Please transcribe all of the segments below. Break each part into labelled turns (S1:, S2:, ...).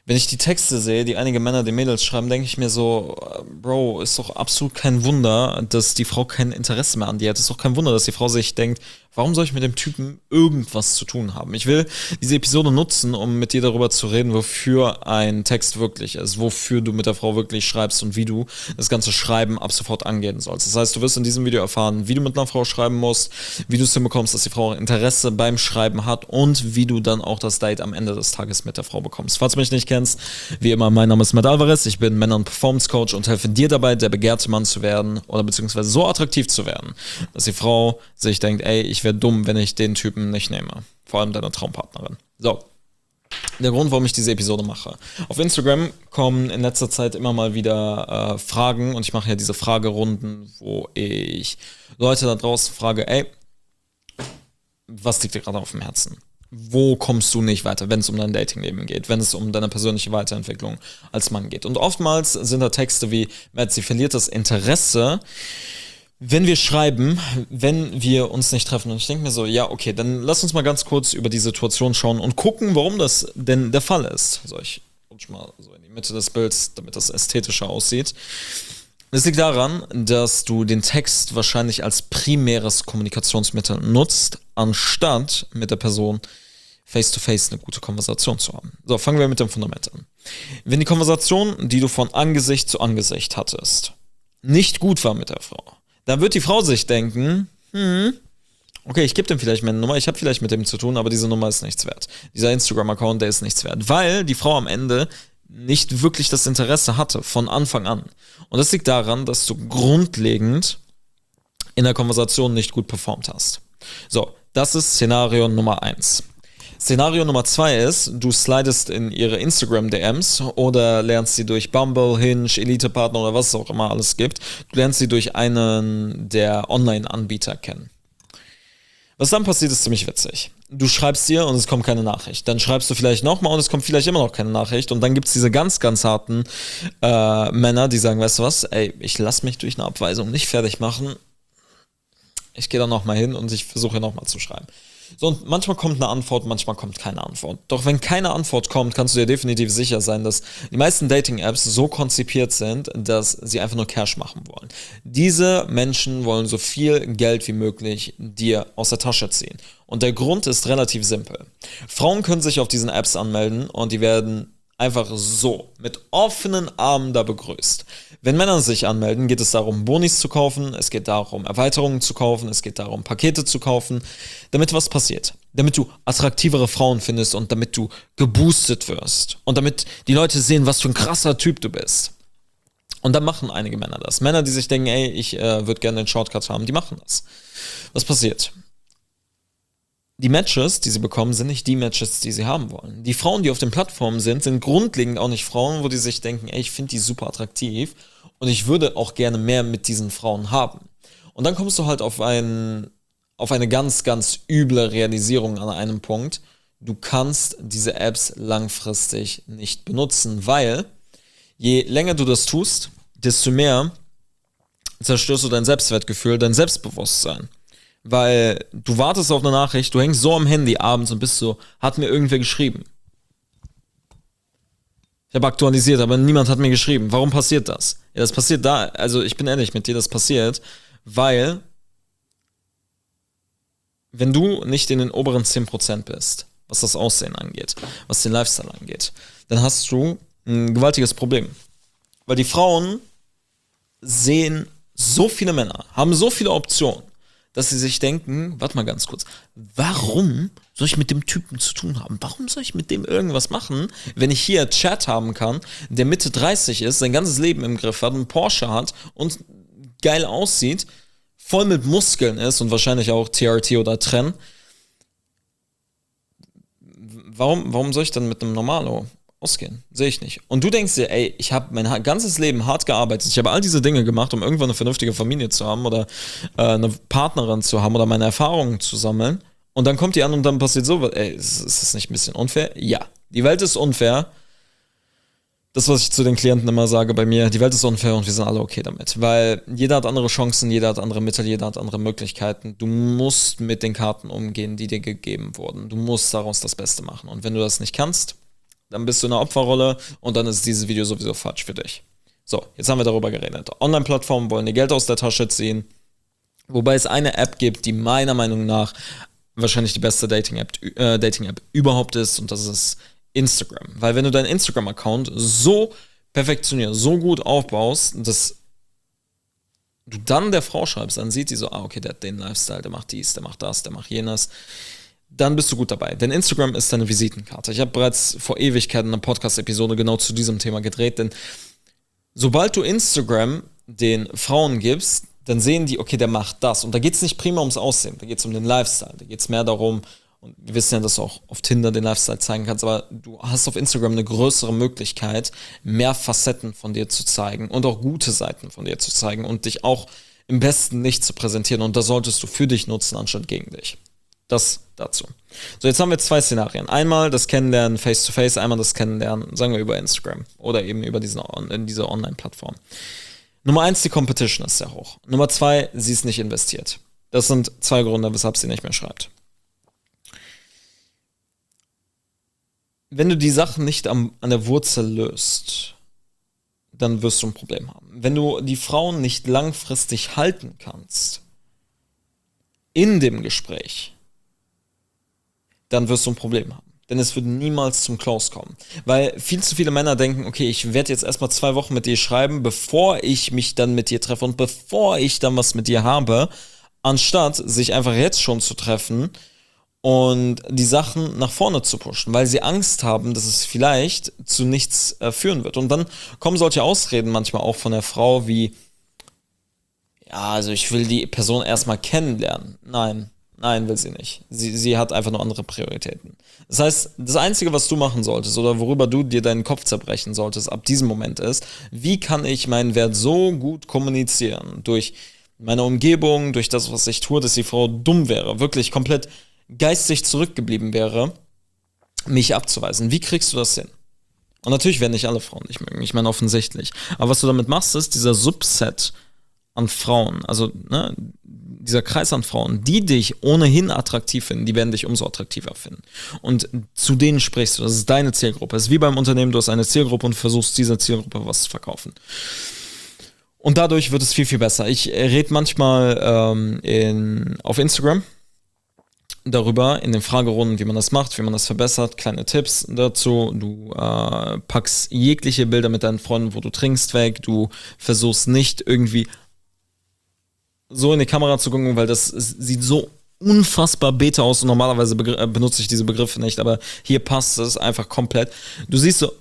S1: wenn ich die Texte sehe, die einige Männer den Mädels schreiben, denke ich mir so, Bro, ist doch absolut kein Wunder, dass die Frau kein Interesse mehr an dir hat. Ist doch kein Wunder, dass die Frau sich denkt, warum soll ich mit dem Typen irgendwas zu tun haben? Ich will diese Episode nutzen, um mit dir darüber zu reden, wofür ein Text wirklich ist, wofür du mit der Frau wirklich schreibst und wie du das ganze Schreiben ab sofort angehen sollst. Das heißt, du wirst in diesem Video erfahren, wie du mit einer Frau schreiben musst, wie du es hinbekommst, dass die Frau Interesse beim Schreiben hat und wie du dann auch das Date am Ende des Tages mit der Frau bekommst. Falls du mich nicht kennst, wie immer, mein Name ist Matt Alvarez, ich bin Männer- und Performance-Coach und helfe dir dabei, der begehrte Mann zu werden oder beziehungsweise so attraktiv zu werden, dass die Frau sich denkt, ey, ich wäre dumm, wenn ich den Typen nicht nehme. Vor allem deine Traumpartnerin. So, der Grund, warum ich diese Episode mache. Auf Instagram kommen in letzter Zeit immer mal wieder Fragen und ich mache ja diese Fragerunden, wo ich Leute da draußen frage, ey, was liegt dir gerade auf dem Herzen? Wo kommst du nicht weiter, wenn es um dein Datingleben geht, wenn es um deine persönliche Weiterentwicklung als Mann geht? Und oftmals sind da Texte wie, Matt, sie verliert das Interesse, wenn wir schreiben, wenn wir uns nicht treffen. Und ich denke mir so, ja, okay, dann lass uns mal ganz kurz über die Situation schauen und gucken, warum das denn der Fall ist. So, ich rutsch mal so in die Mitte des Bilds, damit das ästhetischer aussieht. Es liegt daran, dass du den Text wahrscheinlich als primäres Kommunikationsmittel nutzt, anstatt mit der Person face-to-face eine gute Konversation zu haben. So, fangen wir mit dem Fundament an. Wenn die Konversation, die du von Angesicht zu Angesicht hattest, nicht gut war mit der Frau, dann wird die Frau sich denken, okay, ich gebe dem vielleicht meine Nummer, ich habe vielleicht mit dem zu tun, aber diese Nummer ist nichts wert. Dieser Instagram-Account, der ist nichts wert, weil die Frau am Ende nicht wirklich das Interesse hatte, von Anfang an. Und das liegt daran, dass du grundlegend in der Konversation nicht gut performt hast. So, das ist Szenario Nummer 1. Szenario Nummer 2 ist, du slidest in ihre Instagram-DMs oder lernst sie durch Bumble, Hinge, Elite-Partner oder was es auch immer alles gibt. Du lernst sie durch einen der Online-Anbieter kennen. Was dann passiert, ist ziemlich witzig. Du schreibst dir und es kommt keine Nachricht. Dann schreibst du vielleicht nochmal und es kommt vielleicht immer noch keine Nachricht. Und dann gibt es diese ganz, ganz harten Männer, die sagen, weißt du was, ey, ich lass mich durch eine Abweisung nicht fertig machen. Ich gehe da nochmal hin und ich versuche nochmal zu schreiben. So, und manchmal kommt eine Antwort, manchmal kommt keine Antwort. Doch wenn keine Antwort kommt, kannst du dir definitiv sicher sein, dass die meisten Dating-Apps so konzipiert sind, dass sie einfach nur Cash machen wollen. Diese Menschen wollen so viel Geld wie möglich dir aus der Tasche ziehen. Und der Grund ist relativ simpel. Frauen können sich auf diesen Apps anmelden und die werden einfach so mit offenen Armen da begrüßt. Wenn Männer sich anmelden, geht es darum, Bonis zu kaufen, es geht darum, Erweiterungen zu kaufen, es geht darum, Pakete zu kaufen, damit was passiert. Damit du attraktivere Frauen findest und damit du geboostet wirst. Und damit die Leute sehen, was für ein krasser Typ du bist. Und dann machen einige Männer das. Männer, die sich denken, ey, ich würde gerne den Shortcut haben, die machen das. Was passiert? Die Matches, die sie bekommen, sind nicht die Matches, die sie haben wollen. Die Frauen, die auf den Plattformen sind grundlegend auch nicht Frauen, wo die sich denken, ey, ich finde die super attraktiv und ich würde auch gerne mehr mit diesen Frauen haben. Und dann kommst du halt auf eine ganz, ganz üble Realisierung an einem Punkt. Du kannst diese Apps langfristig nicht benutzen, weil je länger du das tust, desto mehr zerstörst du dein Selbstwertgefühl, dein Selbstbewusstsein. Weil du wartest auf eine Nachricht, du hängst so am Handy abends und bist so, hat mir irgendwer geschrieben. Ich habe aktualisiert, aber niemand hat mir geschrieben. Warum passiert das? Ja, das passiert da, also ich bin ehrlich mit dir, das passiert, weil wenn du nicht in den oberen 10% bist, was das Aussehen angeht, was den Lifestyle angeht, dann hast du ein gewaltiges Problem. Weil die Frauen sehen so viele Männer, haben so viele Optionen, dass sie sich denken, warte mal ganz kurz, warum soll ich mit dem Typen zu tun haben? Warum soll ich mit dem irgendwas machen, wenn ich hier Chat haben kann, der Mitte 30 ist, sein ganzes Leben im Griff hat, einen Porsche hat und geil aussieht, voll mit Muskeln ist und wahrscheinlich auch TRT oder Tren. Warum soll ich dann mit einem Normalo ausgehen? Sehe ich nicht. Und du denkst dir, ey, ich habe mein ganzes Leben hart gearbeitet, ich habe all diese Dinge gemacht, um irgendwann eine vernünftige Familie zu haben oder eine Partnerin zu haben oder meine Erfahrungen zu sammeln. Und dann kommt die an und dann passiert so, ey, ist das nicht ein bisschen unfair? Ja, die Welt ist unfair. Das, was ich zu den Klienten immer sage bei mir, die Welt ist unfair und wir sind alle okay damit. Weil jeder hat andere Chancen, jeder hat andere Mittel, jeder hat andere Möglichkeiten. Du musst mit den Karten umgehen, die dir gegeben wurden. Du musst daraus das Beste machen. Und wenn du das nicht kannst, dann bist du in einer Opferrolle und dann ist dieses Video sowieso falsch für dich. So, jetzt haben wir darüber geredet. Online-Plattformen wollen dir Geld aus der Tasche ziehen, wobei es eine App gibt, die meiner Meinung nach wahrscheinlich die beste Dating-App überhaupt ist, und das ist Instagram. Weil wenn du deinen Instagram-Account so perfektionierst, so gut aufbaust, dass du dann der Frau schreibst, dann sieht die so, okay, der hat den Lifestyle, der macht dies, der macht das, der macht jenes, dann bist du gut dabei. Denn Instagram ist deine Visitenkarte. Ich habe bereits vor Ewigkeiten eine Podcast-Episode genau zu diesem Thema gedreht, denn sobald du Instagram den Frauen gibst, dann sehen die, okay, der macht das. Und da geht es nicht prima ums Aussehen, da geht es um den Lifestyle, da geht es mehr darum, und wir wissen ja, dass du auch auf Tinder den Lifestyle zeigen kannst, aber du hast auf Instagram eine größere Möglichkeit, mehr Facetten von dir zu zeigen und auch gute Seiten von dir zu zeigen und dich auch im besten Licht zu präsentieren. Und das solltest du für dich nutzen, anstatt gegen dich. Das dazu. So, jetzt haben wir 2 Szenarien. Einmal das Kennenlernen face-to-face, einmal das Kennenlernen, sagen wir, über Instagram oder eben über diese Online-Plattform. Nummer 1, die Competition ist sehr hoch. Nummer 2, sie ist nicht investiert. Das sind 2 Gründe, weshalb sie nicht mehr schreibt. Wenn du die Sachen nicht an der Wurzel löst, dann wirst du ein Problem haben. Wenn du die Frauen nicht langfristig halten kannst, in dem Gespräch, dann wirst du ein Problem haben. Denn es wird niemals zum Close kommen. Weil viel zu viele Männer denken, okay, ich werde jetzt erstmal 2 Wochen mit dir schreiben, bevor ich mich dann mit dir treffe und bevor ich dann was mit dir habe, anstatt sich einfach jetzt schon zu treffen und die Sachen nach vorne zu pushen, weil sie Angst haben, dass es vielleicht zu nichts führen wird. Und dann kommen solche Ausreden manchmal auch von der Frau wie, ja, also ich will die Person erstmal kennenlernen. Nein, will sie nicht. Sie hat einfach nur andere Prioritäten. Das heißt, das Einzige, was du machen solltest oder worüber du dir deinen Kopf zerbrechen solltest ab diesem Moment ist, wie kann ich meinen Wert so gut kommunizieren? Durch meine Umgebung, durch das, was ich tue, dass die Frau dumm wäre, wirklich komplett geistig zurückgeblieben wäre, mich abzuweisen. Wie kriegst du das hin? Und natürlich werden nicht alle Frauen dich mögen, ich meine offensichtlich. Aber was du damit machst, ist dieser Subset an Frauen, also dieser Kreis an Frauen, die dich ohnehin attraktiv finden, die werden dich umso attraktiver finden. Und zu denen sprichst du, das ist deine Zielgruppe. Es ist wie beim Unternehmen, du hast eine Zielgruppe und versuchst dieser Zielgruppe was zu verkaufen. Und dadurch wird es viel, viel besser. Ich rede manchmal auf Instagram darüber, in den Fragerunden, wie man das macht, wie man das verbessert, kleine Tipps dazu. Du packst jegliche Bilder mit deinen Freunden, wo du trinkst, weg. Du versuchst nicht irgendwie so in die Kamera zu gucken, weil das sieht so unfassbar beta aus und normalerweise benutze ich diese Begriffe nicht, aber hier passt es einfach komplett. Du siehst so,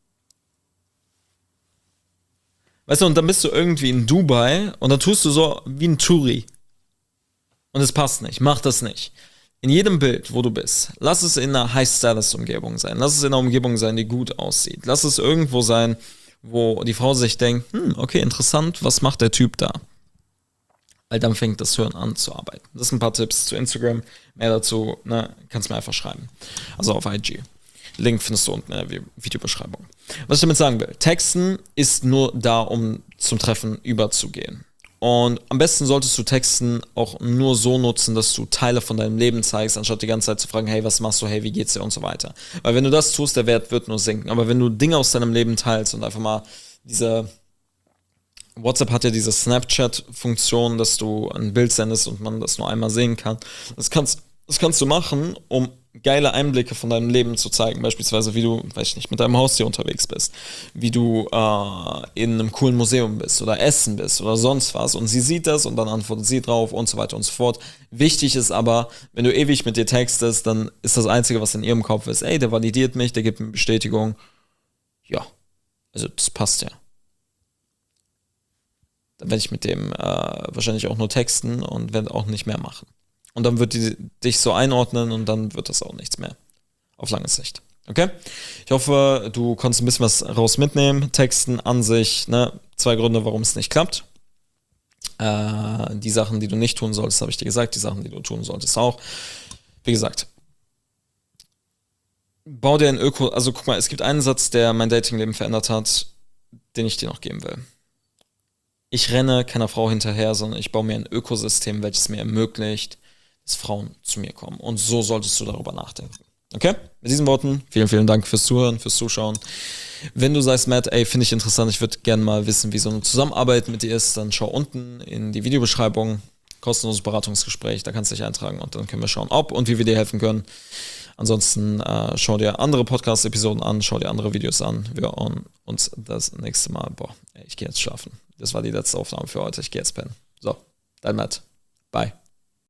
S1: weißt du, und dann bist du irgendwie in Dubai und dann tust du so wie ein Touri. Und es passt nicht, mach das nicht. In jedem Bild, wo du bist, lass es in einer High-Status-Umgebung sein. Lass es in einer Umgebung sein, die gut aussieht. Lass es irgendwo sein, wo die Frau sich denkt, okay, interessant, was macht der Typ da? Weil dann fängt das Hirn an zu arbeiten. Das sind ein paar Tipps zu Instagram. Mehr dazu, kannst du mir einfach schreiben. Also auf IG. Link findest du unten in der Videobeschreibung. Was ich damit sagen will, Texten ist nur da, um zum Treffen überzugehen. Und am besten solltest du Texten auch nur so nutzen, dass du Teile von deinem Leben zeigst, anstatt die ganze Zeit zu fragen, hey, was machst du, hey, wie geht's dir und so weiter. Weil wenn du das tust, der Wert wird nur sinken. Aber wenn du Dinge aus deinem Leben teilst und einfach mal WhatsApp hat ja diese Snapchat-Funktion, dass du ein Bild sendest und man das nur einmal sehen kann. Das kannst du machen, um geile Einblicke von deinem Leben zu zeigen. Beispielsweise, wie du, weiß ich nicht, mit deinem Haustier unterwegs bist, wie du in einem coolen Museum bist oder essen bist oder sonst was. Und sie sieht das und dann antwortet sie drauf und so weiter und so fort. Wichtig ist aber, wenn du ewig mit dir textest, dann ist das Einzige, was in ihrem Kopf ist, ey, der validiert mich, der gibt mir Bestätigung. Ja, also das passt ja. Dann werde ich mit dem wahrscheinlich auch nur texten und werde auch nicht mehr machen. Und dann wird die dich so einordnen und dann wird das auch nichts mehr. Auf lange Sicht. Okay? Ich hoffe, du konntest ein bisschen was raus mitnehmen. Texten an sich, 2 Gründe, warum es nicht klappt. Die Sachen, die du nicht tun solltest, habe ich dir gesagt. Die Sachen, die du tun solltest auch. Wie gesagt, bau dir ein also guck mal, es gibt einen Satz, der mein Datingleben verändert hat, den ich dir noch geben will. Ich renne keiner Frau hinterher, sondern ich baue mir ein Ökosystem, welches mir ermöglicht, dass Frauen zu mir kommen. Und so solltest du darüber nachdenken. Okay? Mit diesen Worten, vielen, vielen Dank fürs Zuhören, fürs Zuschauen. Wenn du sagst, Matt, ey, finde ich interessant, ich würde gerne mal wissen, wie so eine Zusammenarbeit mit dir ist, dann schau unten in die Videobeschreibung, kostenloses Beratungsgespräch, da kannst du dich eintragen und dann können wir schauen, ob und wie wir dir helfen können. Ansonsten schau dir andere Podcast-Episoden an, schau dir andere Videos an. Wir hören uns das nächste Mal. Ich gehe jetzt schlafen. Das war die letzte Aufnahme für heute. Ich gehe jetzt pennen. So, dein Matt. Bye.